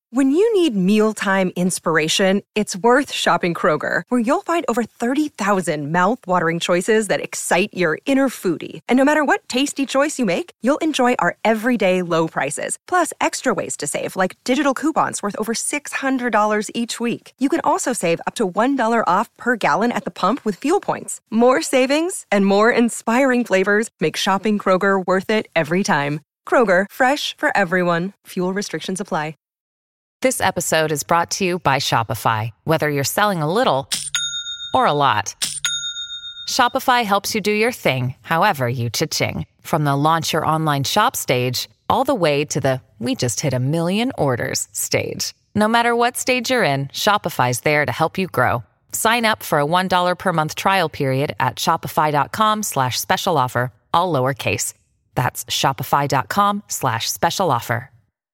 When you need mealtime inspiration, it's worth shopping Kroger, where you'll find over 30,000 mouth-watering choices that excite your inner foodie. And no matter what tasty choice you make, you'll enjoy our everyday low prices, plus extra ways to save, like digital coupons worth over $600 each week. You can also save up to $1 off per gallon at the pump with fuel points. More savings and more inspiring flavors make shopping Kroger worth it every time. Kroger, fresh for everyone. Fuel restrictions apply. This episode is brought to you by Shopify. Whether you're selling a little or a lot, Shopify helps you do your thing, however you cha-ching. From the launch your online shop stage, all the way to the we just hit 1 million orders stage. No matter what stage you're in, Shopify's there to help you grow. Sign up for a $1 per month trial period at shopify.com/special offer, all lowercase. That's shopify.com/special offer.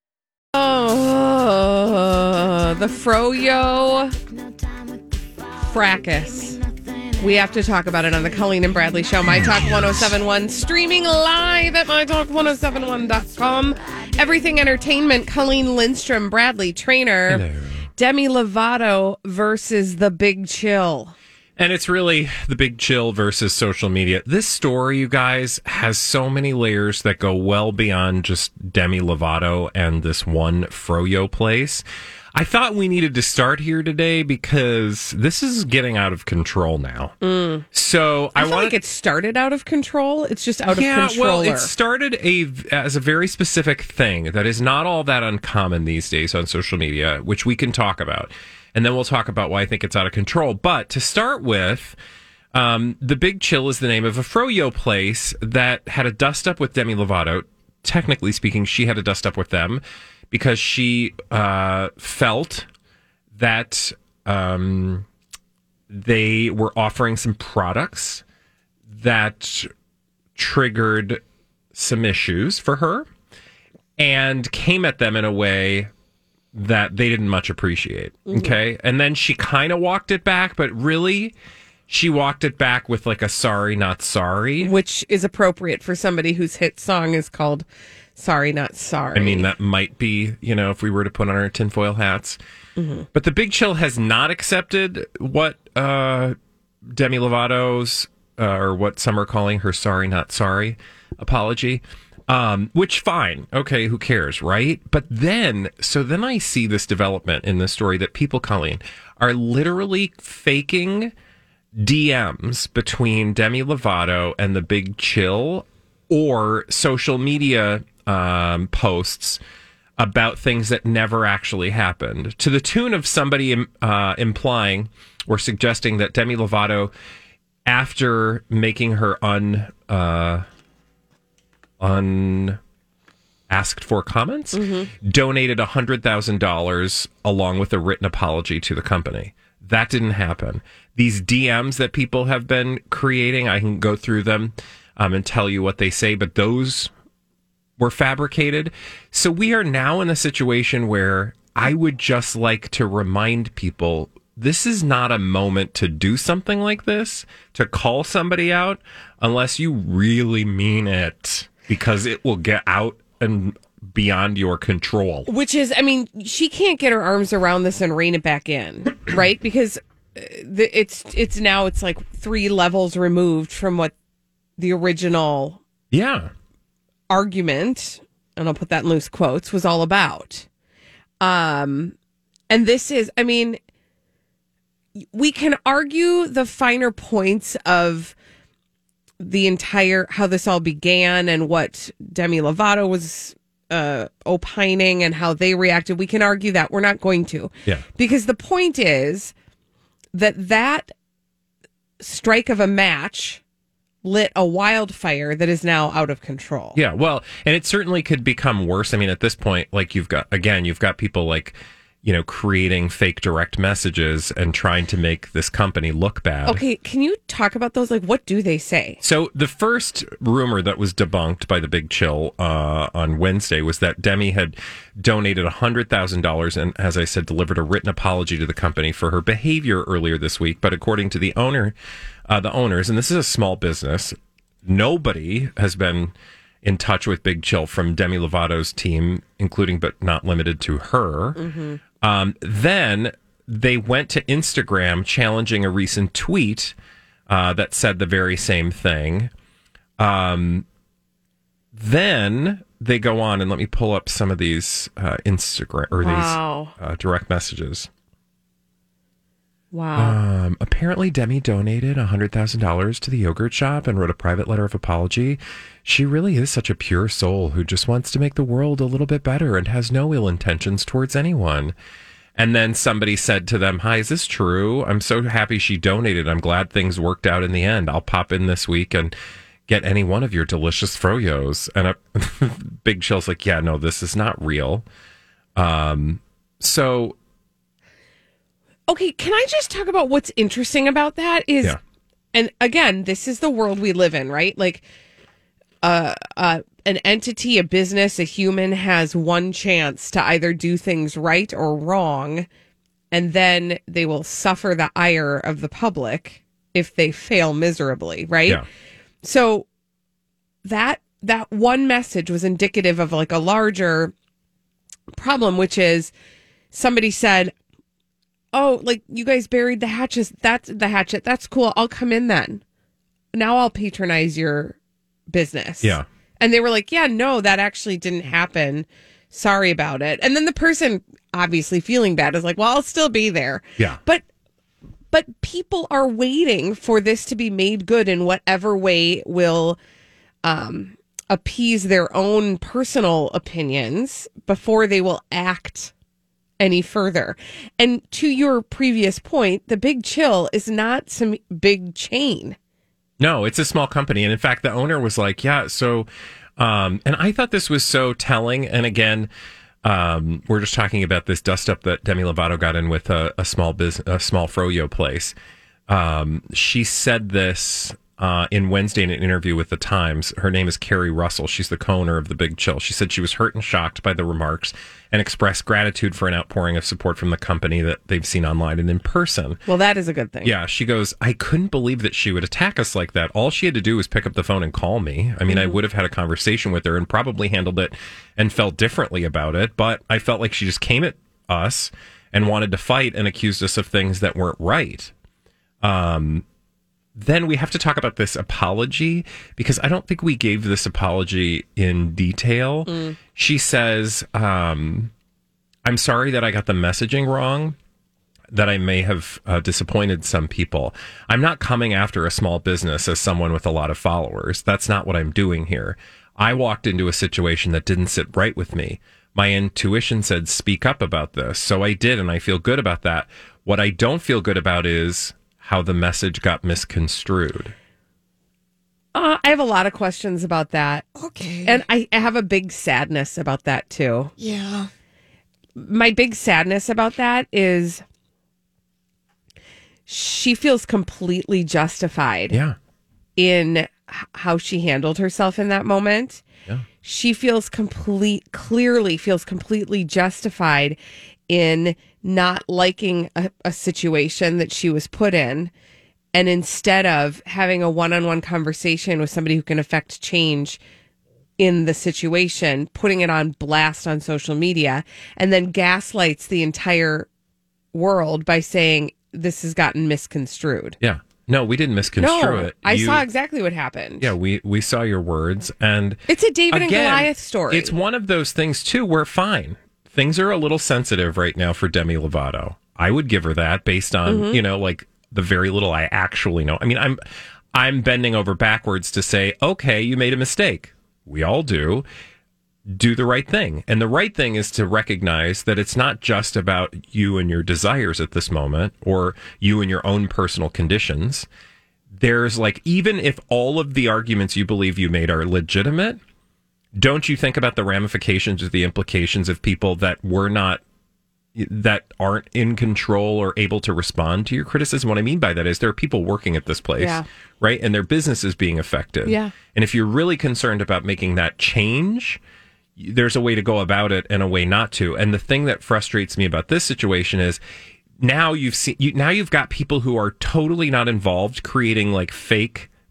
Oh, the Froyo fracas. We have to talk about it on the Colleen and Bradley Show. My Talk 1071, streaming live at mytalk1071.com. Everything Entertainment, Colleen Lindstrom, Bradley Trainer. Hello. Demi Lovato versus The Big Chill. And it's really The Big Chill versus social media. This story, you guys, has so many layers that go well beyond just Demi Lovato and this one Froyo place. I thought we needed to start here today because this is getting out of control now. So I feel like it started out of control. It's just out of control. Well, it started as a very specific thing that is not all that uncommon these days on social media, which we can talk about. And then we'll talk about why I think it's out of control. But to start with, The Big Chill is the name of a Froyo place that had a dust up with Demi Lovato. Technically speaking, she had a dust up with them because she felt that they were offering some products that triggered some issues for her and came at them in a way that they didn't much appreciate. Okay. And then she kind of walked it back, but really she walked it back with like a sorry, not sorry. Which is appropriate for somebody whose hit song is called Sorry, Not Sorry. I mean, that might be, if we were to put on our tinfoil hats. Mm-hmm. But The Big Chill has not accepted what Demi Lovato's, or what some are calling her sorry, not sorry apology. Which fine. Okay, who cares, right? But then I see this development in this story that people, Colleen, are literally faking DMs between Demi Lovato and The Big Chill or social media posts about things that never actually happened, to the tune of somebody implying or suggesting that Demi Lovato, after making her unasked for comments, donated $100,000 along with a written apology to the company. That didn't happen. These DMs that people have been creating, I can go through them and tell you what they say, but those were fabricated. So we are now in a situation where I would just like to remind people, this is not a moment to do something like this, to call somebody out, unless you really mean it, because it will get out and beyond your control. Which is, I mean, she can't get her arms around this and rein it back in, right? Because it's now like 3 levels removed from what the original argument, and I'll put that in loose quotes, was all about. And this is, I mean, we can argue the finer points of the entire, how this all began and what Demi Lovato was opining and how they reacted. We can argue that. We're not going to. Yeah. Because the point is that strike of a match lit a wildfire that is now out of control. Yeah, well, and it certainly could become worse. I mean, at this point, like you've got people like, creating fake direct messages and trying to make this company look bad. Okay, can you talk about those? Like, what do they say? So the first rumor that was debunked by The Big Chill on Wednesday was that Demi had donated $100,000 and, as I said, delivered a written apology to the company for her behavior earlier this week. But according to the owners, and this is a small business, nobody has been in touch with Big Chill from Demi Lovato's team, including but not limited to her. Then they went to Instagram challenging a recent tweet that said the very same thing. Then they go on, and let me pull up some of these Instagram or these direct messages. Wow. Apparently, Demi donated $100,000 to the yogurt shop and wrote a private letter of apology. She really is such a pure soul who just wants to make the world a little bit better and has no ill intentions towards anyone. And then somebody said to them, "Hi, is this true? I'm so happy she donated. I'm glad things worked out in the end. I'll pop in this week and get any one of your delicious froyos." And Big Chill's like, "Yeah, no, this is not real." So... Okay, can I just talk about what's interesting about that is, and again, this is the world we live in, right? Like, an entity, a business, a human has one chance to either do things right or wrong, and then they will suffer the ire of the public if they fail miserably, right? Yeah. So that one message was indicative of like a larger problem, which is somebody said, "Oh, like you guys buried the hatchet. That's cool. I'll come in then. Now I'll patronize your business." Yeah. And they were like, "Yeah, no, that actually didn't happen. Sorry about it." And then the person obviously feeling bad is like, "Well, I'll still be there." Yeah. But people are waiting for this to be made good in whatever way will appease their own personal opinions before they will act any further. And to your previous point, the Big Chill is not some big chain. No, it's a small company. And in fact, the owner was like, "Yeah, so," and I thought this was so telling. And again, we're just talking about this dust up that Demi Lovato got in with a small froyo place. She said this in Wednesday in an interview with The Times. Her name is Carrie Russell. She's the co-owner of the Big Chill. She said she was hurt and shocked by the remarks and expressed gratitude for an outpouring of support from the company that they've seen online and in person. Well, that is a good thing. Yeah, she goes, "I couldn't believe that she would attack us like that. All she had to do was pick up the phone and call me. I mean, I would have had a conversation with her and probably handled it and felt differently about it, but I felt like she just came at us and wanted to fight and accused us of things that weren't right." Then we have to talk about this apology because I don't think we gave this apology in detail. She says, "I'm sorry that I got the messaging wrong, that I may have disappointed some people. I'm not coming after a small business as someone with a lot of followers. That's not what I'm doing here. I walked into a situation that didn't sit right with me. My intuition said, speak up about this. So I did, and I feel good about that. What I don't feel good about is how the message got misconstrued." I have a lot of questions about that. Okay. And I have a big sadness about that too. Yeah. My big sadness about that is she feels completely justified in how she handled herself in that moment. Yeah. She clearly feels completely justified in not liking a situation that she was put in. And instead of having a one-on-one conversation with somebody who can affect change in the situation, putting it on blast on social media, and then gaslights the entire world by saying this has gotten misconstrued. Yeah. No, we didn't misconstrue it. I saw exactly what happened. Yeah, we saw your words. And it's a David and Goliath story. It's one of those things, too, where fine. Things are a little sensitive right now for Demi Lovato. I would give her that based on, like the very little I actually know. I mean, I'm bending over backwards to say, okay, you made a mistake. We all do. Do the right thing. And the right thing is to recognize that it's not just about you and your desires at this moment or you and your own personal conditions. There's like, even if all of the arguments you believe you made are legitimate, don't you think about the ramifications or the implications of people that aren't in control or able to respond to your criticism? What I mean by that is there are people working at this place, right? And their business is being affected. Yeah. And if you're really concerned about making that change, there's a way to go about it and a way not to. And the thing that frustrates me about this situation is now you've got people who are totally not involved creating like fake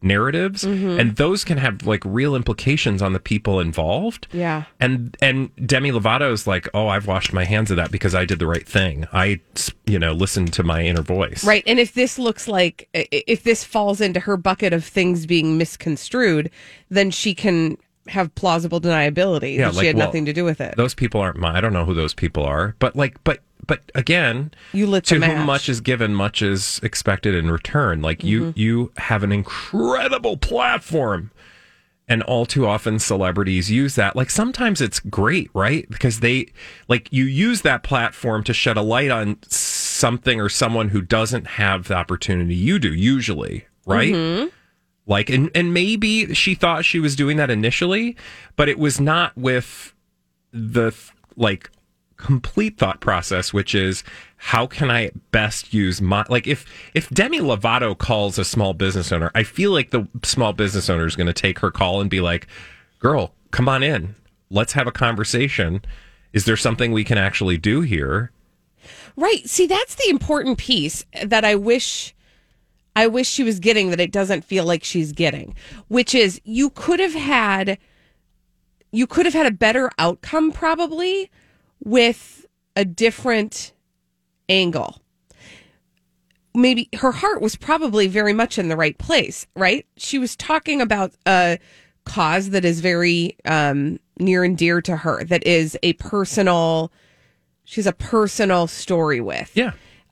narratives, and those can have like real implications on the people involved. Yeah. And Demi Lovato's like, oh, I've washed my hands of that because I did the right thing. I, listened to my inner voice. Right. And if this if this falls into her bucket of things being misconstrued, then she can have plausible deniability that she had nothing to do with it. Those people aren't mine. I don't know who those people are. But again, you lit to the match. whom much is given, much is expected in return. Like you have an incredible platform, and all too often celebrities use that. Like sometimes it's great, right? Because you use that platform to shed a light on something or someone who doesn't have the opportunity you do usually, right? Mm-hmm. Like, and maybe she thought she was doing that initially, but it was not with the complete thought process, which is how can I best use my, like if Demi Lovato calls a small business owner, I feel like the small business owner is going to take her call and be like, girl, come on in. Let's have a conversation. Is there something we can actually do here? Right. See, that's the important piece that I wish she was getting, that it doesn't feel like she's getting, which is you could have had a better outcome probably with a different angle. Maybe her heart was probably very much in the right place, right? She was talking about a cause that is very near and dear to her, that is she's a personal story with. Yeah.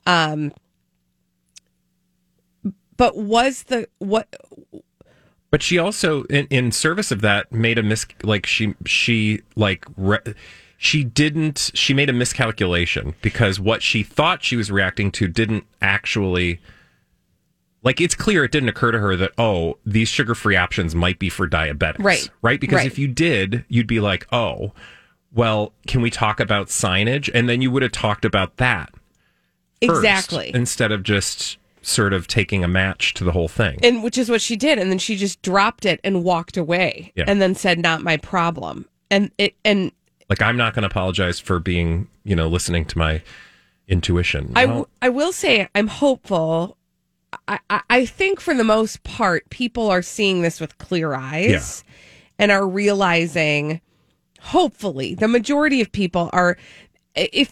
But But she also, in service of that, made a she made a miscalculation, because what she thought she was reacting to didn't actually, like, it's clear it didn't occur to her that, oh, these sugar-free options might be for diabetics. Right? Because if you did, you'd be like, oh, well, can we talk about signage? And then you would have talked about that first, exactly, instead of just sort of taking a match to the whole thing. And which is what she did. And then she just dropped it and walked away, and then said, not my problem. And like, I'm not going to apologize for being, listening to my intuition. I will say I'm hopeful. I think for the most part, people are seeing this with clear eyes and are realizing, hopefully, the majority of people are, if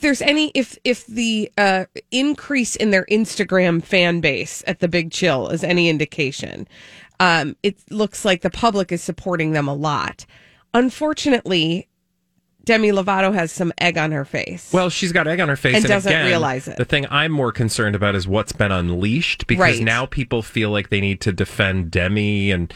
the increase in their Instagram fan base at the Big Chill is any indication, it looks like the public is supporting them a lot. Unfortunately, Demi Lovato has some egg on her face. Well, she's got egg on her face and doesn't realize it. The thing I'm more concerned about is what's been unleashed, because now people feel like they need to defend Demi, and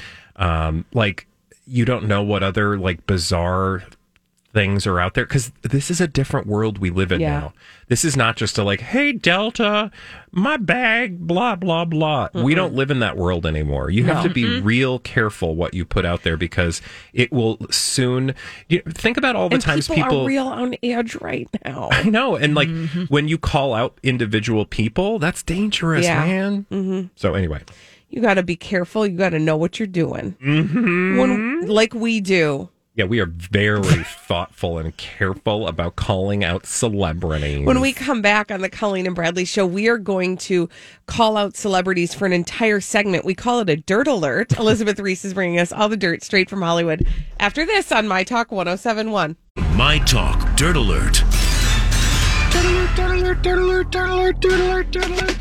you don't know what other bizarre things are out there, because this is a different world we live in now. This is not just hey, Delta, my bag, blah, blah, blah. Mm-hmm. We don't live in that world anymore. You have to be real careful what you put out there, because it will soon, think about all the times people are real on edge right now. I know. And when you call out individual people, that's dangerous, man. Mm-hmm. So anyway, you got to be careful. You got to know what you're doing. Mm-hmm. Like we do. Yeah, we are very thoughtful and careful about calling out celebrities. When we come back on the Colleen and Bradley Show, we are going to call out celebrities for an entire segment. We call it a Dirt Alert. Elizabeth Reese is bringing us all the dirt straight from Hollywood. After this on My Talk 107.1. My Talk Dirt Alert. Dirt Alert, Dirt Alert, Dirt Alert, Dirt Alert, Dirt Alert, Dirt Alert.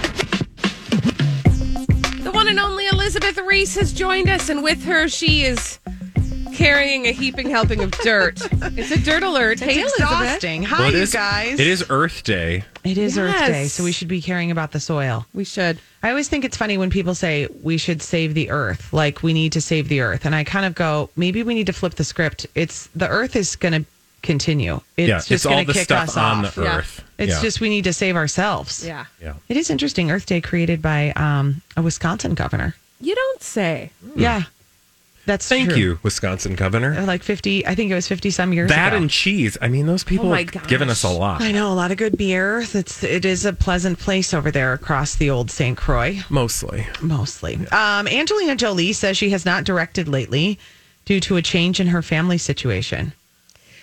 The one and only Elizabeth Reese has joined us, and with her, she is carrying a heaping helping of dirt. It's a Dirt Alert. Hey, Elizabeth. Exhausting. Hi, you guys. It is Earth Day. It is Earth Day, so we should be caring about the soil. We should. I always think it's funny when people say we should save the Earth, like we need to save the Earth. And I kind of go, maybe we need to flip the script. It's the Earth is going to continue. It's just going to kick us on off. The Earth. It's just we need to save ourselves. Yeah. It is interesting. Earth Day created by a Wisconsin governor. You don't say. Yeah. That's Thank true. you, Wisconsin governor. Like 50, I think it was 50 some years ago. That and cheese. I mean, those people have given us a lot. I know, a lot of good beer. It is a pleasant place over there across the old St. Croix. Mostly. Angelina Jolie says she has not directed lately due to a change in her family situation.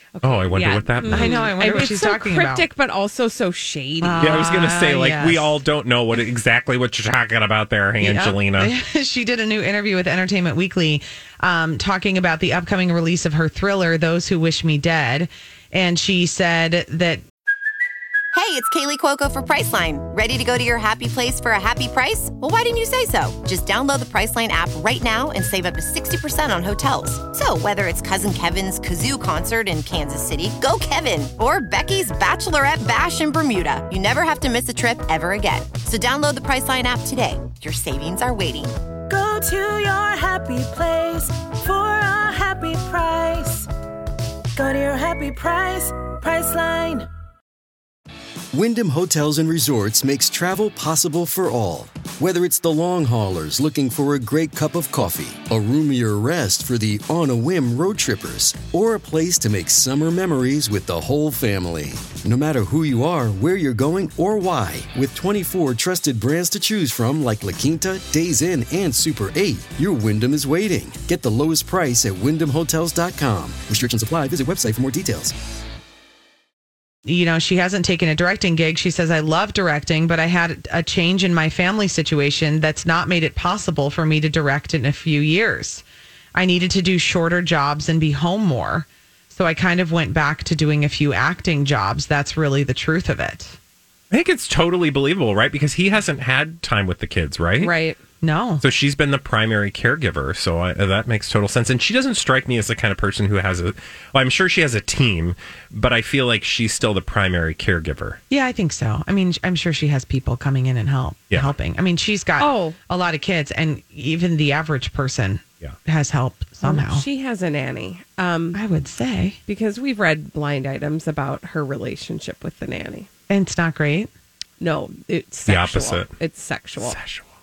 Okay, I wonder what that means. I know. I wonder what it's she's so talking cryptic, about. but also so shady. Yeah, I was going to say, like, we yes. all don't know exactly what you're talking about there, Angelina. Yep. She did a new interview with Entertainment Weekly talking about the upcoming release of her thriller, Those Who Wish Me Dead. And she said that... Hey, it's Kaylee Cuoco for Priceline. Ready to go to your happy place for a happy price? Well, why didn't you say so? Just download the Priceline app right now and save up to 60% on hotels. So whether it's Cousin Kevin's Kazoo Concert in Kansas City, go Kevin, or Becky's Bachelorette Bash in Bermuda, you never have to miss a trip ever again. So download the Priceline app today. Your savings are waiting. Go to your happy place for a happy price. Go to your happy price, Priceline. Wyndham Hotels and Resorts makes travel possible for all. Whether it's the long haulers looking for a great cup of coffee, a roomier rest for the on-a-whim road trippers, or a place to make summer memories with the whole family. No matter who you are, where you're going, or why, with 24 trusted brands to choose from like La Quinta, Days Inn, and Super 8, your Wyndham is waiting. Get the lowest price at WyndhamHotels.com. Restrictions apply. Visit website for more details. You know, she hasn't taken a directing gig. She says, I love directing, but I had a change in my family situation that's not made it possible for me to direct in a few years. I needed to do shorter jobs and be home more. So I kind of went back to doing a few acting jobs. That's really the truth of it. I think it's totally believable, right? Because he hasn't had time with the kids, right? Right. No. So she's been the primary caregiver. So that makes total sense. And she doesn't strike me as the kind of person who has I'm sure she has a team, but I feel like she's still the primary caregiver. Yeah, I think so. I mean, I'm sure she has people coming in and helping. I mean, she's got a lot of kids, and even the average person has help somehow. She has a nanny. I would say. Because we've read blind items about her relationship with the nanny. And it's not great. No, it's sexual. The opposite. It's sexual.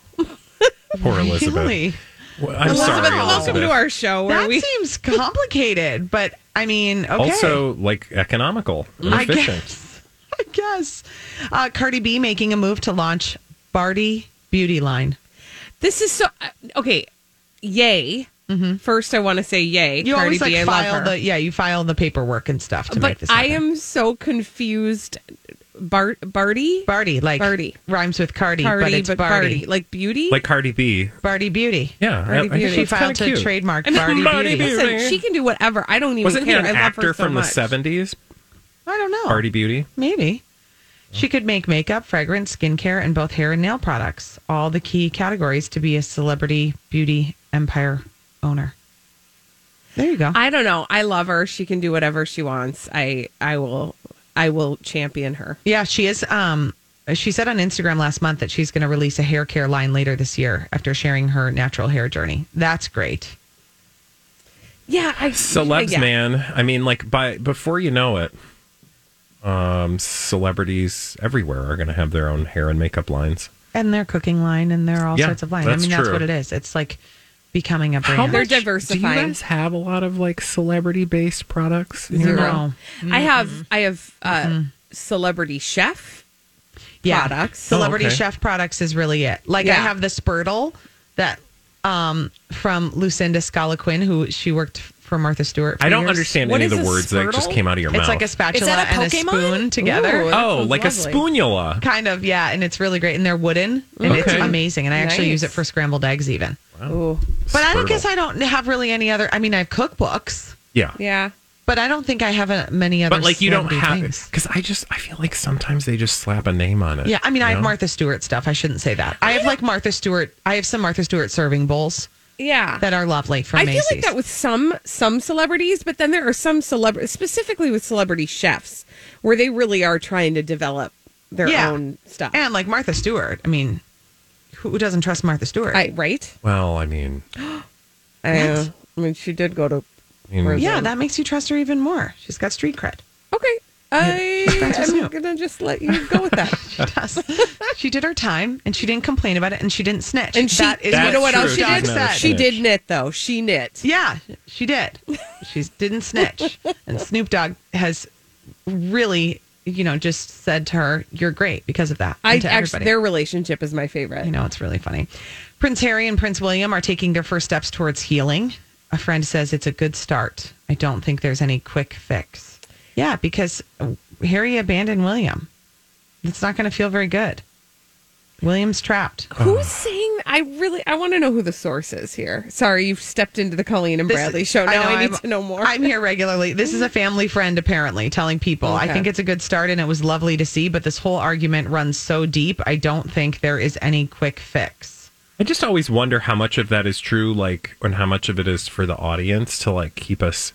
Poor Elizabeth. Really? Well, I'm sorry, Elizabeth. Welcome to our show. That seems complicated, but I mean, okay. Also, like, economical and efficient. I guess. Cardi B making a move to launch Barty Beauty line. This is so... okay, yay. Mm-hmm. First, I want to say yay. You Cardi always B, file you file the paperwork and stuff to make this happen. I am so confused. Barty, like Barty rhymes with Cardi, but it's Barty. Like beauty, like Cardi B. Barty Beauty. Yeah, Barty Beauty. She filed to trademark Barty Beauty. Listen, she can do whatever. I don't even Wasn't care. he an actor from the 70s? I don't know. Barty Beauty, maybe. She could make makeup, fragrance, skincare, and both hair and nail products. All the key categories to be a celebrity beauty empire owner. There you go. I don't know. I love her. She can do whatever she wants. I will champion her. Yeah, she is. She said on Instagram last month that she's going to release a hair care line later this year after sharing her natural hair journey. That's great. Yeah, celebs, man. I mean, like before you know it, celebrities everywhere are going to have their own hair and makeup lines, and their cooking line, and their all sorts of lines. I mean, that's what it is. It's like becoming a brand. They're diversifying. Do you guys have a lot of like celebrity based products? Zero. I have celebrity chef products. Celebrity chef products is really it. Like I have the Spurtle that from Lucinda Scala Quinn, who she worked for Martha Stewart. I don't understand any of the words that just came out of your mouth. It's like a spatula and a spoon together. Ooh, like lovely. A spoonula. Kind of, yeah. And it's really great. And they're wooden. And it's amazing. And I actually use it for scrambled eggs even. Wow. But I guess I don't have really any other. I mean, I have cookbooks. Yeah. Yeah. But I don't think I have many other. But like you don't have, because I feel like sometimes they just slap a name on it. Yeah, I mean, I have Martha Stewart stuff. I shouldn't say that. I have like Martha Stewart. I have some Martha Stewart serving bowls. Yeah, that are lovely from Macy's. I feel like that with some celebrities, but then there are some celebrities, specifically with celebrity chefs, where they really are trying to develop their own stuff. And like Martha Stewart, I mean, who doesn't trust Martha Stewart? Right? Well, I mean, I mean, she did go to. Yeah, that makes you trust her even more. She's got street cred. Okay. I'm going to just let you go with that. She does. She did her time, and she didn't complain about it, and she didn't snitch. And you know what else she did? She did knit, though. She knit. Yeah, she did. She didn't snitch. And Snoop Dogg has really, just said to her, "You're great" because of that. Actually, their relationship is my favorite. It's really funny. Prince Harry and Prince William are taking their first steps towards healing. A friend says it's a good start. I don't think there's any quick fix. Yeah, because Harry abandoned William. It's not going to feel very good. William's trapped. Who's saying? I want to know who the source is here. Sorry, you've stepped into the Colleen and Bradley show. Now I need to know more. I'm here regularly. This is a family friend, apparently, telling people. Okay. I think it's a good start, and it was lovely to see, but this whole argument runs so deep, I don't think there is any quick fix. I just always wonder how much of that is true, like, and how much of it is for the audience to, like, keep us,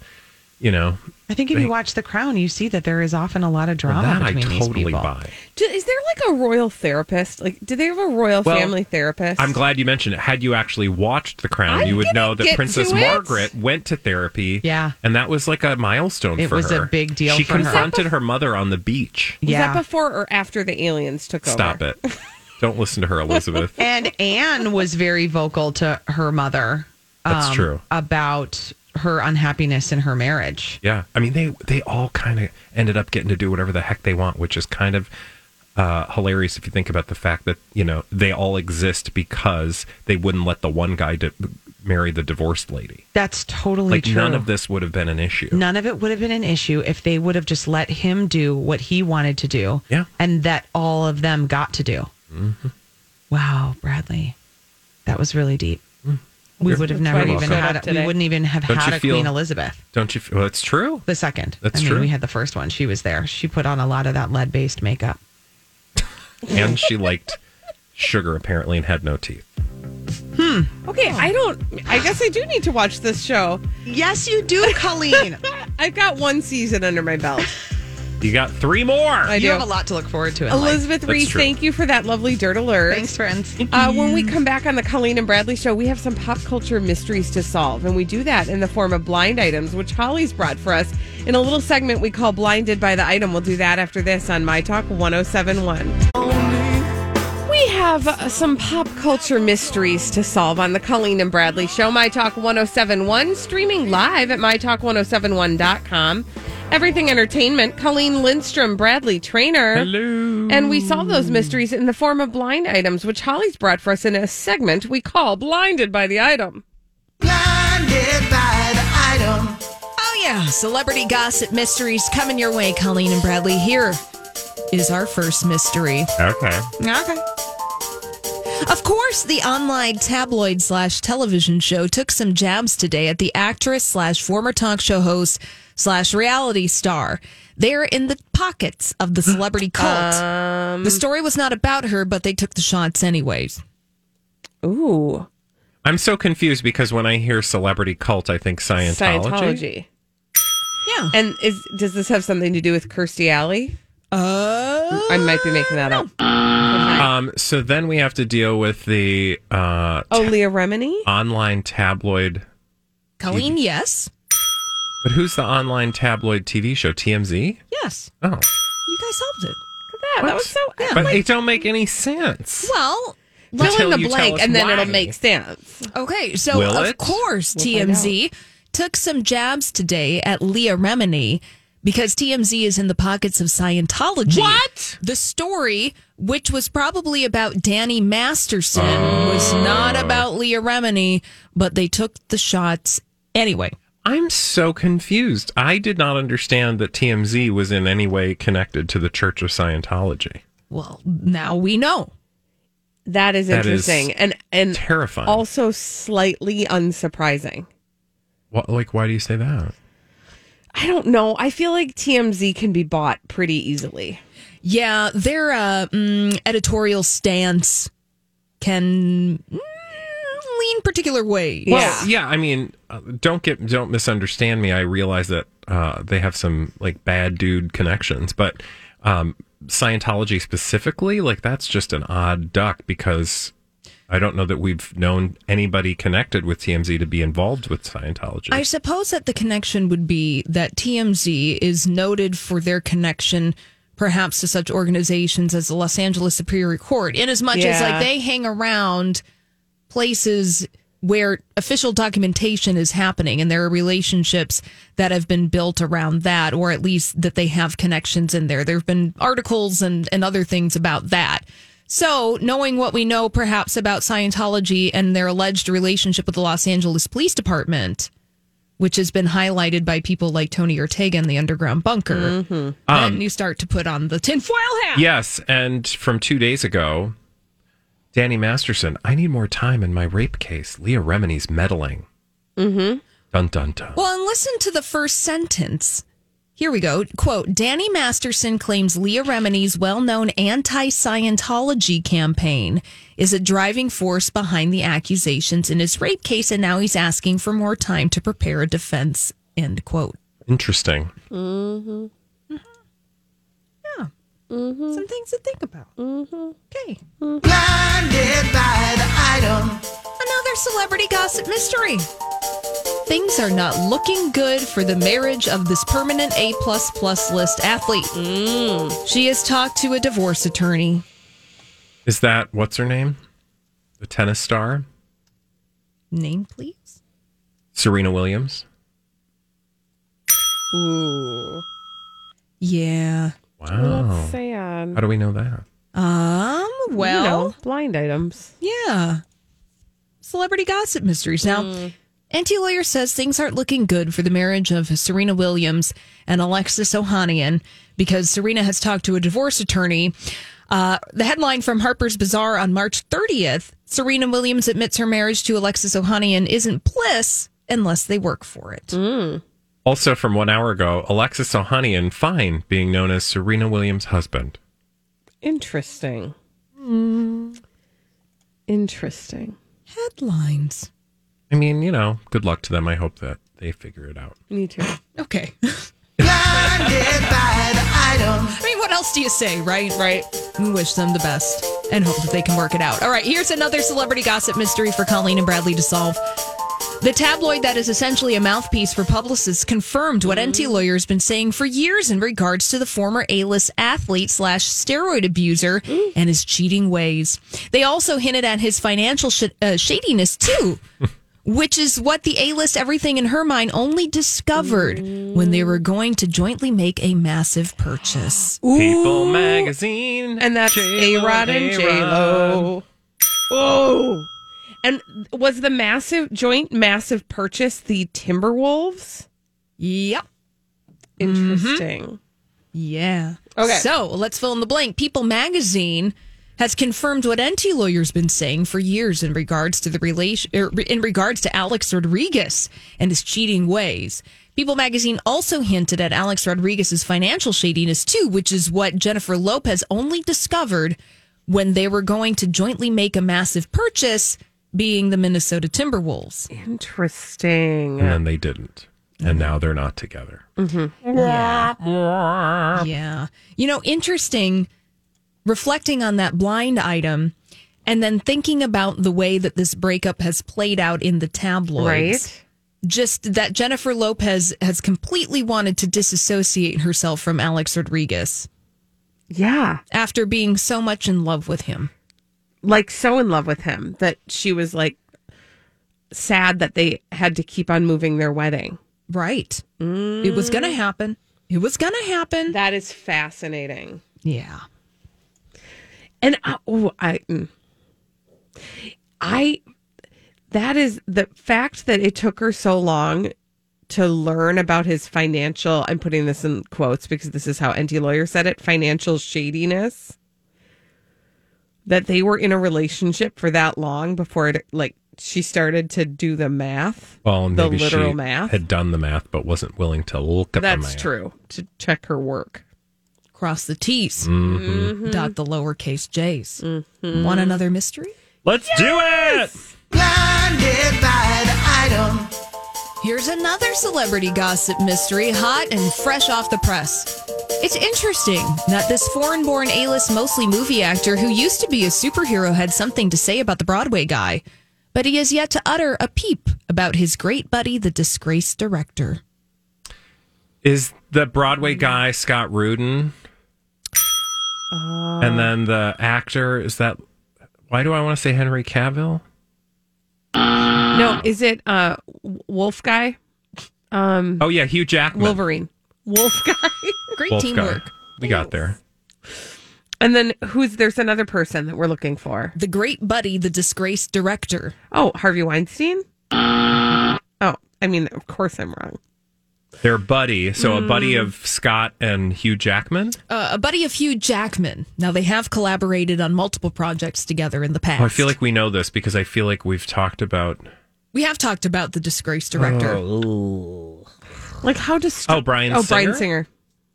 I think if you watch The Crown, you see that there is often a lot of drama between these people. Buy. Is there like a royal therapist? Like, do they have a royal family therapist? I'm glad you mentioned it. Had you actually watched The Crown, you would know that Princess Margaret went to therapy. Yeah. And that was like a milestone for her. It was a big deal She for her. confronted her mother on the beach. Was that before or after the aliens took over? Stop it. Don't listen to her, Elizabeth. And Anne was very vocal to her mother. That's true. About her unhappiness in her marriage. Yeah. I mean, they all kind of ended up getting to do whatever the heck they want, which is kind of hilarious if you think about the fact that, they all exist because they wouldn't let the one guy marry the divorced lady. That's totally true. None of this would have been an issue. None of it would have been an issue if they would have just let him do what he wanted to do. Yeah. And that all of them got to do. Mm-hmm. Wow, Bradley. That was really deep. We would have never even had. We wouldn't even have had a Queen Elizabeth. Don't you feel? Well, it's true. The second. That's true. We had the first one. She was there. She put on a lot of that lead-based makeup. And she liked sugar, apparently, and had no teeth. Okay, I guess I do need to watch this show. Yes, you do, Colleen. I've got one season under my belt. You got 3 more. I do. You have a lot to look forward to in Elizabeth life. Reese, thank you for that lovely Dirt Alert. Thanks, friends. When we come back on the Colleen and Bradley show, we have some pop culture mysteries to solve, and we do that in the form of blind items, which Holly's brought for us in a little segment we call Blinded by the Item. We'll do that after this on My Talk 107.1. We have some pop culture mysteries to solve on the Colleen and Bradley show, My Talk 107.1, streaming live at mytalk1071.com. Everything Entertainment, Colleen Lindstrom, Bradley Trainer. Hello. And we solve those mysteries in the form of blind items, which Holly's brought for us in a segment we call Blinded by the Item. Blinded by the Item. Oh, yeah. Celebrity gossip mysteries coming your way, Colleen and Bradley. Here is our first mystery. Okay. Of course, the online tabloid/television show took some jabs today at the actress/former talk show host/reality star. They're in the pockets of the celebrity cult. The story was not about her, but they took the shots anyways. Ooh. I'm so confused because when I hear celebrity cult, I think Scientology. Yeah. And does this have something to do with Kirstie Alley? I might be making that up. So then we have to deal with the Leah Remini? online tabloid. Colleen, yes. But who's the online tabloid TV show? TMZ? Yes. Oh. You guys solved it. Look at that. That was so... But it don't make any sense. Well... Fill in the blank, and then it'll make sense. Okay, so of course TMZ took some jabs today at Leah Remini because TMZ is in the pockets of Scientology. What? The story, which was probably about Danny Masterson, was not about Leah Remini, but they took the shots anyway. I'm so confused. I did not understand that TMZ was in any way connected to the Church of Scientology. Well, now we know. That is interesting and terrifying. Also slightly unsurprising. What, why do you say that? I don't know. I feel like TMZ can be bought pretty easily. Yeah, their editorial stance can lean particular ways. Well, yeah. I mean, don't misunderstand me. I realize that they have some like bad dude connections, but Scientology specifically, that's just an odd duck because I don't know that we've known anybody connected with TMZ to be involved with Scientology. I suppose that the connection would be that TMZ is noted for their connection perhaps to such organizations as the Los Angeles Superior Court, in as much as they hang around places where official documentation is happening and there are relationships that have been built around that, or at least that they have connections in there. There have been articles and other things about that. So knowing what we know perhaps about Scientology and their alleged relationship with the Los Angeles Police Department, which has been highlighted by people like Tony Ortega in the Underground Bunker. Then you start to put on the tinfoil hat. Yes, and from 2 days ago, Danny Masterson, I need more time in my rape case. Leah Remini's meddling. Dun, dun, dun. Well, and listen to the first sentence. Here we go. Quote, Danny Masterson claims Leah Remini's well-known anti-Scientology campaign is a driving force behind the accusations in his rape case, and now he's asking for more time to prepare a defense, end quote. Interesting. Yeah. Some things to think about. Okay. Blinded by the item. Another celebrity gossip mystery. Things are not looking good for the marriage of this permanent A++ list athlete. She has talked to a divorce attorney. Is that, what's her name? The tennis star? Name, please? Serena Williams? Ooh. Yeah. Wow. That's sad. How do we know that? Well, You know, blind items. yeah. Celebrity gossip mysteries. Now, anti-lawyer says things aren't looking good for the marriage of Serena Williams and Alexis Ohanian because Serena has talked to a divorce attorney. The headline from Harper's Bazaar on March 30th, Serena Williams admits her marriage to Alexis Ohanian isn't bliss unless they work for it. Also from 1 hour ago, Alexis Ohanian fine being known as Serena Williams' husband. Interesting. Interesting. Headlines. I mean, you know, good luck to them. I hope that they figure it out. Me too. Okay. Blinded by the item. I mean, what else do you say, right? Right. We wish them the best and hope that they can work it out. All right, here's another celebrity gossip mystery for Colleen and Bradley to solve. The tabloid that is essentially a mouthpiece for publicists confirmed what anti-lawyer has been saying for years in regards to the former A-list athlete / steroid abuser and his cheating ways. They also hinted at his financial shadiness, too. Which is what the A-list Everything in Her Mind only discovered when they were going to jointly make a massive purchase. People Magazine. And that's J-Lo, A-Rod and J-Lo. Oh. And was the joint massive purchase the Timberwolves? Yep. Interesting. Yeah. Okay. So let's fill in the blank. People Magazine has confirmed what anti-lawyer's been saying for years in regards to in regards to Alex Rodriguez and his cheating ways. People Magazine also hinted at Alex Rodriguez's financial shadiness too, which is what Jennifer Lopez only discovered when they were going to jointly make a massive purchase, being the Minnesota Timberwolves. Interesting. And then they didn't. And now they're not together. Yeah. You know, interesting, reflecting on that blind item and then thinking about the way that this breakup has played out in the tabloids. Right. Just that Jennifer Lopez has completely wanted to disassociate herself from Alex Rodriguez. Yeah. After being so much in love with him. Like so in love with him that she was like sad that they had to keep on moving their wedding. Right. It was going to happen. It was going to happen. That is fascinating. Yeah. And that is the fact that it took her so long to learn about his financial, I'm putting this in quotes because this is how anti-lawyer said it, financial shadiness. That they were in a relationship for that long before it, like, she started to do the math. Well, the maybe literal she math. had done the math, but wasn't willing to look at the math. That's true. To check her work. Cross the T's. Dot the lowercase J's. Want another mystery? Let's do it! Blinded by the item. Here's another celebrity gossip mystery, hot and fresh off the press. It's interesting that this foreign-born A-list, mostly movie actor who used to be a superhero had something to say about the Broadway guy, but he has yet to utter a peep about his great buddy, the disgraced director. Is the Broadway guy Scott Rudin? And then the actor, is that... Why do I want to say Henry Cavill? No, is it Wolf guy? Oh, yeah, Hugh Jackman. Wolverine. Wolf guy. Great Wolf teamwork. guy. We got there. And then there's another person that we're looking for. The great buddy, the disgraced director. Oh, Harvey Weinstein? Oh, I mean, of course I'm wrong. Their buddy. So a buddy of Scott and Hugh Jackman? A buddy of Hugh Jackman. Now, they have collaborated on multiple projects together in the past. Oh, I feel like we know this because I feel like we've talked about... We have talked about the disgraced director. Like, how does... Bryan Singer? Bryan Singer.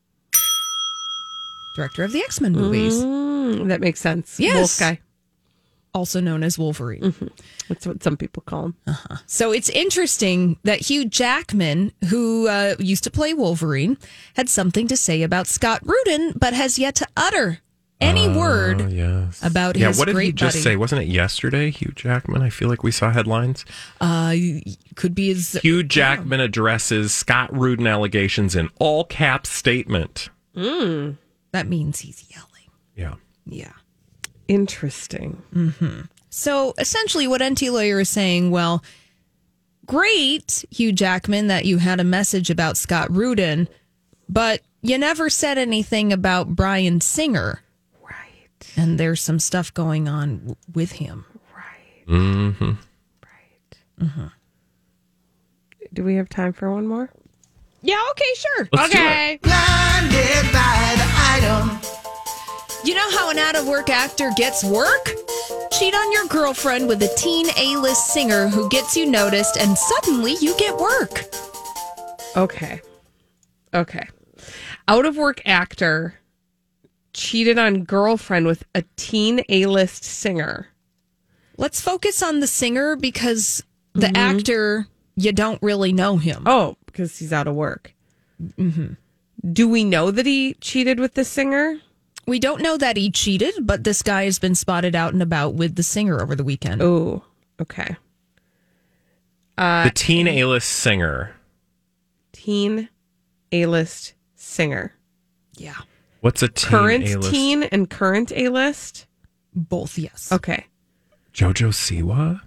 Director of the X-Men movies. That makes sense. Yes. Wolf guy. Also known as Wolverine. Mm-hmm. That's what some people call him. So it's interesting that Hugh Jackman, who used to play Wolverine, had something to say about Scott Rudin, but has yet to utter any word about his what did great he just buddy. say? Wasn't it yesterday, Hugh Jackman? I feel like we saw headlines. Could be his... Hugh Jackman addresses Scott Rudin allegations in all caps statement. That means he's yelling. Yeah. Yeah. Interesting. Mm-hmm. So essentially what NT Lawyer is saying, well, great, Hugh Jackman, that you had a message about Scott Rudin, but you never said anything about Bryan Singer. Right. And there's some stuff going on with him. Right. Mm-hmm. Right. Mm-hmm. Do we have time for one more? Yeah, okay, sure. Let's do okay. it. Blinded by the item. You know how an out-of-work actor gets work? Cheat on your girlfriend with a teen A-list singer who gets you noticed, and suddenly you get work. Okay. Out-of-work actor cheated on girlfriend with a teen A-list singer. Let's focus on the singer because the actor, you don't really know him. Oh, because he's out of work. Mm-hmm. Do we know that he cheated with the singer? We don't know that he cheated, but this guy has been spotted out and about with the singer over the weekend. Oh, okay. The teen A-list singer. Teen A-list singer. Yeah. What's a teen Current A-list? teen and current A-list? Both, yes. Okay. Jojo Siwa?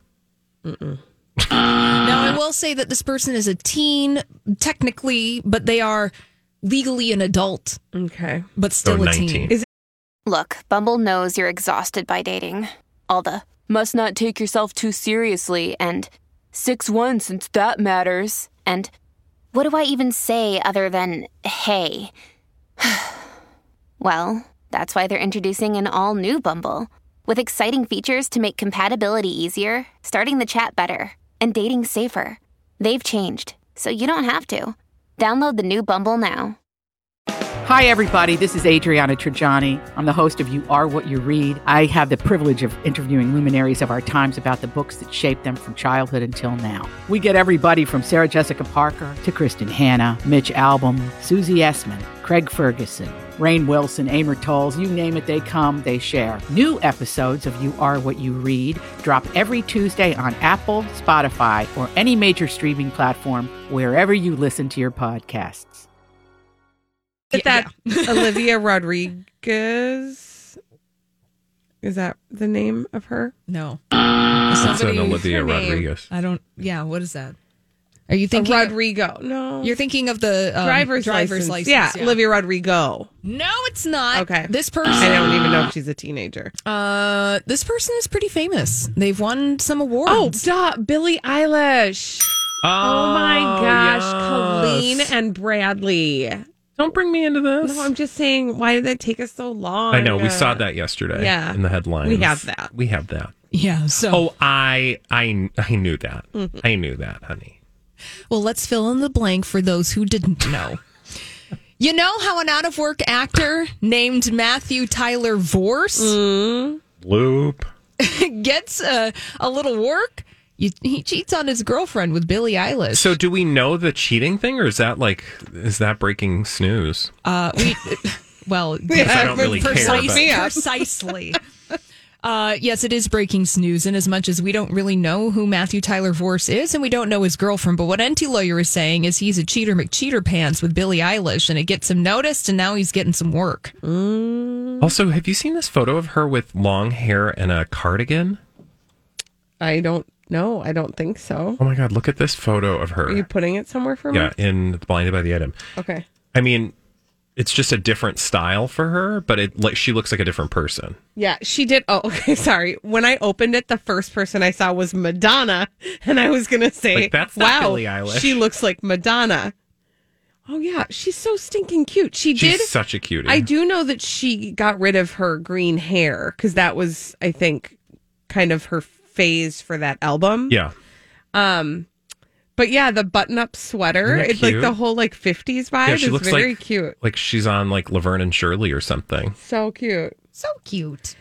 Now, I will say that this person is a teen, technically, but they are legally an adult. Okay. But still a 19. teen. Look, Bumble knows you're exhausted by dating. All the must not take yourself too seriously and 6'1" since that matters. And what do I even say other than hey? Well, that's why they're introducing an all-new Bumble with exciting features to make compatibility easier, starting the chat better, and dating safer. They've changed, so you don't have to. Download the new Bumble now. Hi, everybody. This is Adriana Trajani. I'm the host of You Are What You Read. I have the privilege of interviewing luminaries of our times about the books that shaped them from childhood until now. We get everybody from Sarah Jessica Parker to Kristen Hanna, Mitch Albom, Susie Essman, Craig Ferguson, Rainn Wilson, Amor Tolls, you name it, they come, they share. New episodes of You Are What You Read drop every Tuesday on Apple, Spotify, or any major streaming platform wherever you listen to your podcasts. Is that Olivia Rodriguez? Is that the name of her? No. That's an Olivia Rodriguez. I don't, what is that? Are you thinking Rodrigo? No. You're thinking of the driver's license. Yeah, Olivia Rodrigo. No, it's not. Okay. This person. I don't even know if she's a teenager. This person is pretty famous. They've won some awards. Oh, duh. Billie Eilish. Oh my gosh. yes. Colleen and Bradley. Don't bring me into this. No, I'm just saying, why did that take us so long? I know. We saw that yesterday in the headlines. We have that. We have that. Yeah. So. Oh, I knew that. Mm-hmm. I knew that, honey. Well, let's fill in the blank for those who didn't know. You know how an out-of-work actor named Matthew Tyler Vorse Loop gets a little work? He cheats on his girlfriend with Billie Eilish. So do we know the cheating thing, or is that breaking snooze? Well, I don't really care. Precisely. Yes, it is breaking snooze, in as much as we don't really know who Matthew Tyler Vorse is, and we don't know his girlfriend. But what NT Lawyer is saying is he's a cheater McCheater pants with Billie Eilish, and it gets him noticed, and now he's getting some work. Also, have you seen this photo of her with long hair and a cardigan? I don't know. I don't think so. Oh my God, look at this photo of her. Are you putting it somewhere for me? Yeah, in Blinded by the Item. Okay. I mean, it's just a different style for her, but she looks like a different person. Yeah, she did. Oh, okay. Sorry. When I opened it, the first person I saw was Madonna, and I was going to say, like, that's not wow, Billie Eilish. She looks like Madonna. Oh, yeah. She's so stinking cute. She's such a cutie. I do know that she got rid of her green hair because that was, I think, kind of her phase for that album. Yeah. But yeah, the button-up sweater, it's like the whole like 50s vibe. Yeah, she looks very like, cute. Like she's on like Laverne and Shirley or something. So cute. So cute.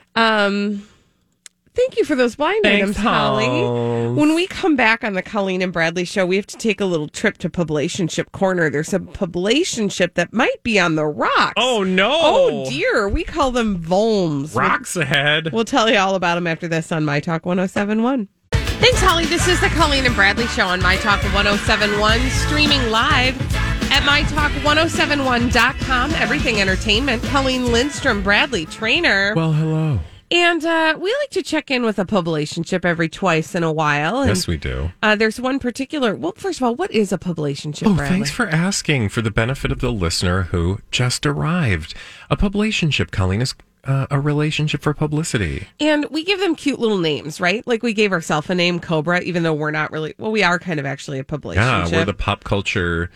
Thank you for those blind items, Holly. Holmes. When we come back on the Colleen and Bradley show, we have to take a little trip to Publicationship Corner. There's a Publicationship that might be on the rocks. Oh, no. Oh, dear. We call them Volms. Rocks ahead. We'll tell you all about them after this on My Talk 1071. Thanks, Holly. This is the Colleen and Bradley show on My Talk 1071, streaming live at MyTalk1071.com. Everything Entertainment. Colleen Lindstrom, Bradley Trainer. Well, hello. And we like to check in with a publicationship every twice in a while. And, yes, we do. There's one particular. Well, first of all, what is a publicationship, Bradley? Thanks for asking. For the benefit of the listener who just arrived, a publicationship, Colleen, is a relationship for publicity. And we give them cute little names, right? Like we gave ourselves a name, Cobra, even though we're not really. Well, we are kind of actually a publicationship. Yeah, we're the pop culture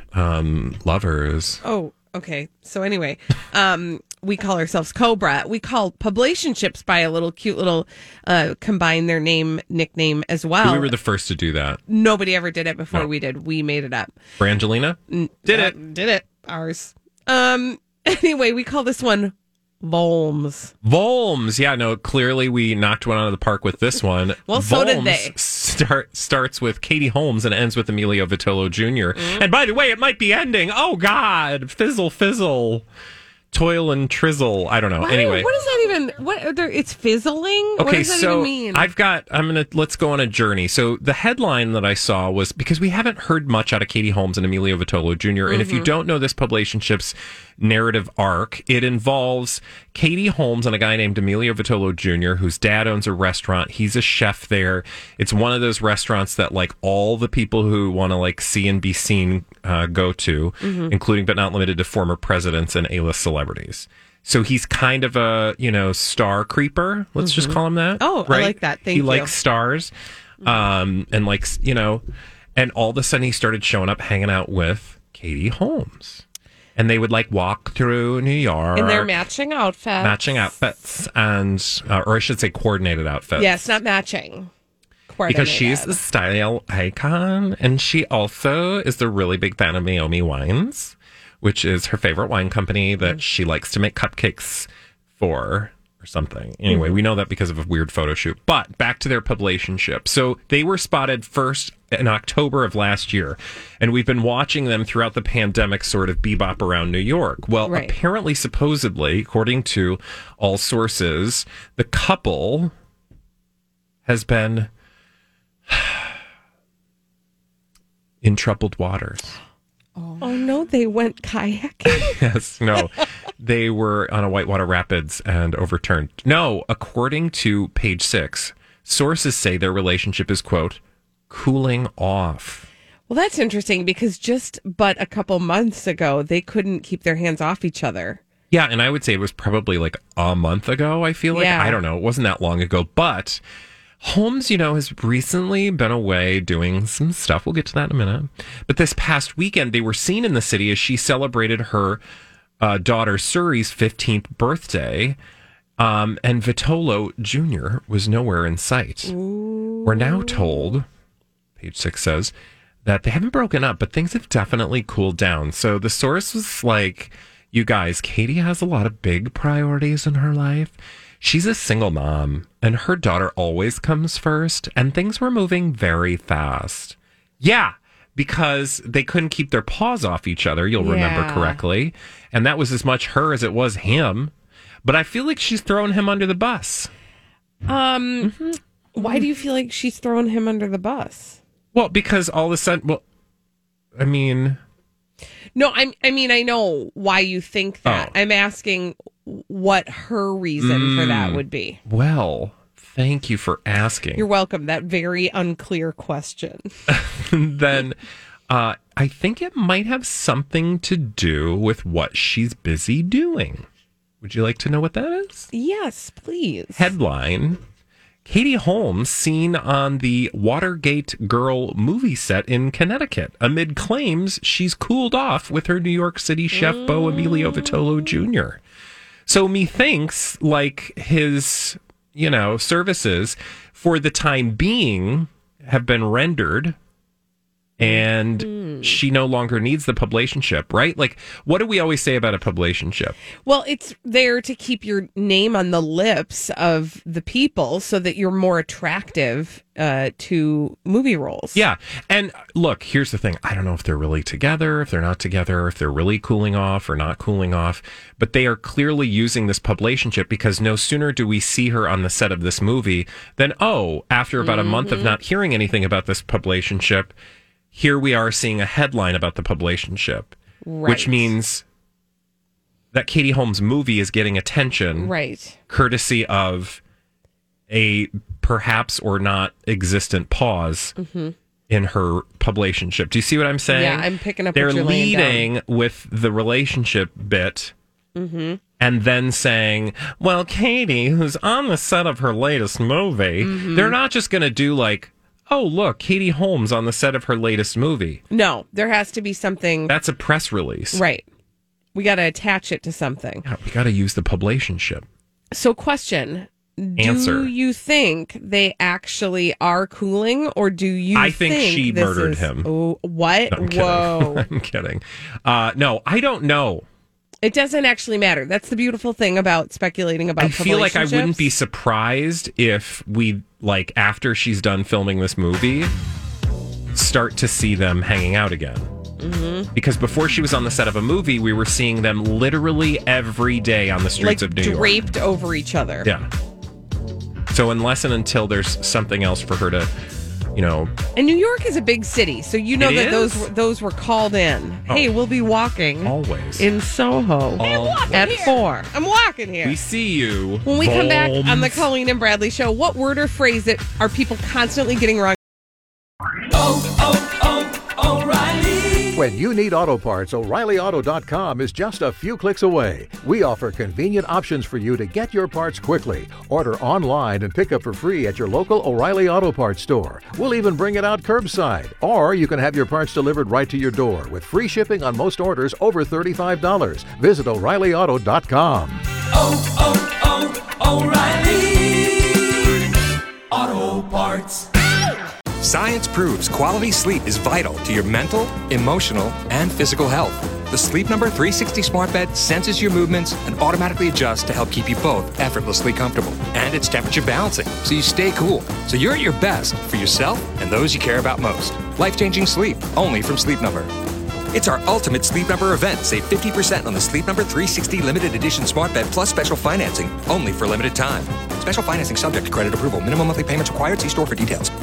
lovers. Oh, okay. So anyway, we call ourselves Cobra. We call publicationships by a little cute little combine their nickname as well. We were the first to do that. Nobody ever did it before we did. We made it up. Brangelina? Did it. Ours. Anyway, we call this one Volms. Volms. Yeah, no, clearly we knocked one out of the park with this one. Well, so did they. Starts with Katie Holmes and ends with Emilio Vitolo Jr. And by the way, it might be ending. Oh, God. Fizzle. Toil and trizzle. I don't know. Anyway. What does that even, it's fizzling? Okay, what does that even mean? Let's go on a journey. So the headline that I saw was, because we haven't heard much out of Katie Holmes and Emilio Vitolo Jr. And if you don't know this publicationship's narrative arc, it involves Katie Holmes and a guy named Emilio Vitolo Jr., whose dad owns a restaurant. He's a chef there. It's one of those restaurants that like all the people who want to like see and be seen go to, including but not limited to former presidents and A-list celebrities. So he's kind of a, star creeper. Let's just call him that. Oh, right? I like that. Thank you. He likes stars. And likes, and all of a sudden he started showing up hanging out with Katie Holmes. And they would like walk through New York. In their matching outfits. And, or I should say coordinated outfits. Yeah, it's not matching. Because she's the style icon. And she also is the really big fan of Meiomi Wines, which is her favorite wine company that she likes to make cupcakes for or something. Anyway, we know that because of a weird photo shoot. But back to their publicationship. So they were spotted first in October of last year, and we've been watching them throughout the pandemic sort of bebop around New York. Well, apparently, supposedly, according to all sources, the couple has been in troubled waters. Oh no, they went kayaking? Yes, no. They were on a whitewater rapids and overturned. No, according to Page 6, sources say their relationship is, quote, cooling off. Well, that's interesting because just but a couple months ago, they couldn't keep their hands off each other. Yeah, and I would say it was probably like a month ago, I feel like. Yeah. I don't know. It wasn't that long ago. But Holmes, has recently been away doing some stuff. We'll get to that in a minute. But this past weekend, they were seen in the city as she celebrated her daughter Suri's 15th birthday. And Vitolo Jr. was nowhere in sight. Ooh. We're now told, Page 6 says, that they haven't broken up, but things have definitely cooled down. So the source was like, you guys, Katie has a lot of big priorities in her life. She's a single mom, and her daughter always comes first, and things were moving very fast. Yeah, because they couldn't keep their paws off each other, you'll remember correctly. And that was as much her as it was him. But I feel like she's throwing him under the bus. Why do you feel like she's throwing him under the bus? Well, because all of a sudden, No, I know why you think that. I'm asking what her reason for that would be. Well, thank you for asking. You're welcome. That very unclear question. Then I think it might have something to do with what she's busy doing. Would you like to know what that is? Yes, please. Headline: Katie Holmes seen on the Watergate Girl movie set in Connecticut amid claims she's cooled off with her New York City chef beau Emilio Vitolo Jr. So methinks like his, services for the time being have been rendered, and she no longer needs the publicationship, right? Like, what do we always say about a publicationship? Well, it's there to keep your name on the lips of the people so that you're more attractive to movie roles. Yeah. And look, here's the thing. I don't know if they're really together, if they're not together, if they're really cooling off or not cooling off, but they are clearly using this publicationship because no sooner do we see her on the set of this movie than, after about a month of not hearing anything about this publicationship, here we are seeing a headline about the publicationship, which means that Katie Holmes' movie is getting attention, right? Courtesy of a perhaps or not existent pause in her publicationship. Do you see what I'm saying? Yeah, I'm picking up. They're what you're leading with the relationship bit, and then saying, "Well, Katie, who's on the set of her latest movie," they're not just going to do like, "Oh, look, Katie Holmes on the set of her latest movie." No, there has to be something. That's a press release. Right. We got to attach it to something. Yeah, we got to use the publicationship. So question. Answer. Do you think they actually are cooling, or do you I think she murdered him. Oh, what? No, I'm Whoa. I'm kidding. No, I don't know. It doesn't actually matter. That's the beautiful thing about speculating about I feel like I wouldn't be publicationships. surprised if we, like, after she's done filming this movie, start to see them hanging out again. Because before she was on the set of a movie, we were seeing them literally every day on the streets of New York. Draped over each other. Yeah. So unless and until there's something else for her to, And New York is a big city, so you know It that is? those were called in. Hey, we'll be walking always in Soho at 4. I'm walking here. We see you. When we come back on the Holmes. Colleen and Bradley show, what word or phrase that are people constantly getting wrong? O'Reilly. When you need auto parts, O'ReillyAuto.com is just a few clicks away. We offer convenient options for you to get your parts quickly. Order online and pick up for free at your local O'Reilly Auto Parts store. We'll even bring it out curbside. Or you can have your parts delivered right to your door with free shipping on most orders over $35. Visit O'ReillyAuto.com. O'Reilly Auto Parts. Science proves quality sleep is vital to your mental, emotional, and physical health. The Sleep Number 360 smart bed senses your movements and automatically adjusts to help keep you both effortlessly comfortable. And it's temperature balancing, so you stay cool. So you're at your best for yourself and those you care about most. Life-changing sleep, only from Sleep Number. It's our ultimate Sleep Number event. Save 50% on the Sleep Number 360 limited edition smart bed plus special financing, only for limited time. Special financing subject to credit approval. Minimum monthly payments required. See store for details.